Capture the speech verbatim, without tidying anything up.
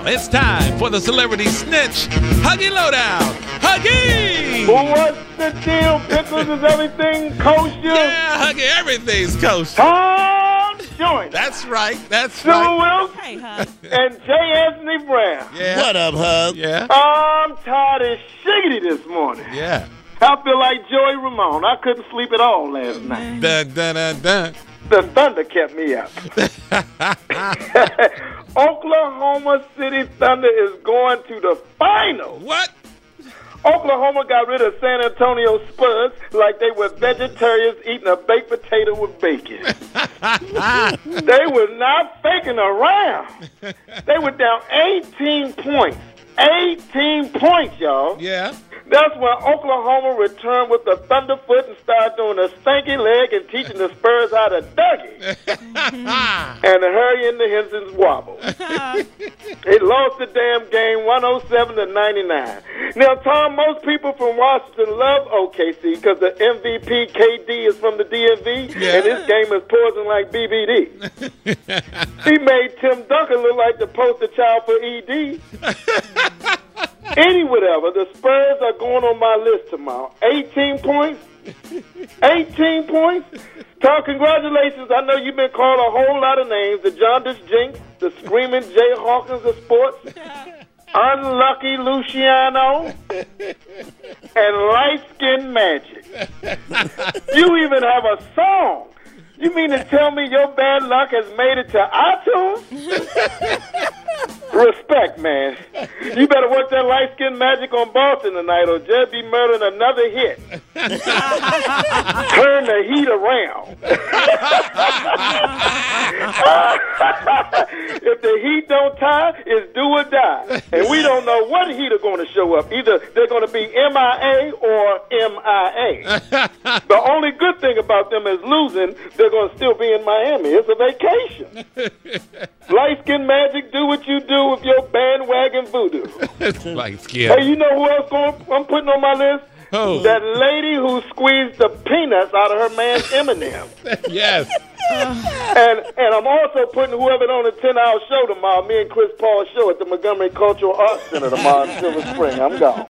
It's time for the Celebrity Snitch Huggy Lowdown. Huggy! What's the deal, Pickles? Is everything kosher? Yeah, Huggy, everything's kosher. Tom Joyner. That's right, that's Sue right. Wilson Hey, Hug. and J. Anthony Brown. Yeah. What up, Hug? Yeah, I'm tired as shiggity this morning. yeah. I feel like Joey Ramone. I couldn't sleep at all last night. Dun, dun, dun, dun. The thunder kept me up. Oklahoma City Thunder is going to the finals. What? Oklahoma got rid of San Antonio Spurs like they were vegetarians eating a baked potato with bacon. They were not faking around. They were down eighteen points. eighteen points, y'all. Yeah. That's when Oklahoma returned with the Thunderfoot and started doing a stanky leg and teaching the Spurs how to dougie. And to hurry in the Henson's wobble. It lost the damn game one oh seven to ninety-nine. Now, Tom, most people from Washington love O K C because the M V P K D is from the D M V, Yeah. and this game is poison like B B D. He made Tim Duncan look like the poster child for E D. Any whatever, the Spurs are going on my list tomorrow. eighteen points? eighteen points? Tom, congratulations. I know you've been called a whole lot of names. The Jaundice Jinx, the Screaming Jay Hawkins of sports, Unlucky Luciano, and Light Skin Magic. You even have a song. You mean to tell me your bad luck has made it to iTunes? Respect, man. You better work that light-skinned magic on Boston tonight or just be murdering another hit. Turn the heat around. If the heat don't tie, it's do or die. And we don't know what heat are going to show up. Either they're going to be M I A or M I A. The only good thing about them is losing, they're going to still be in Miami. It's a vacation. Light skin magic, do what you do with your bandwagon voodoo. Light skin. Hey, you know who else going, I'm putting on my list? Who? That lady who squeezed the peanuts out of her man's M and M. Yes. And and I'm also putting whoever on the ten-hour show tomorrow, me and Chris Paul show at the Montgomery Cultural Arts Center tomorrow in Silver Spring. I'm gone.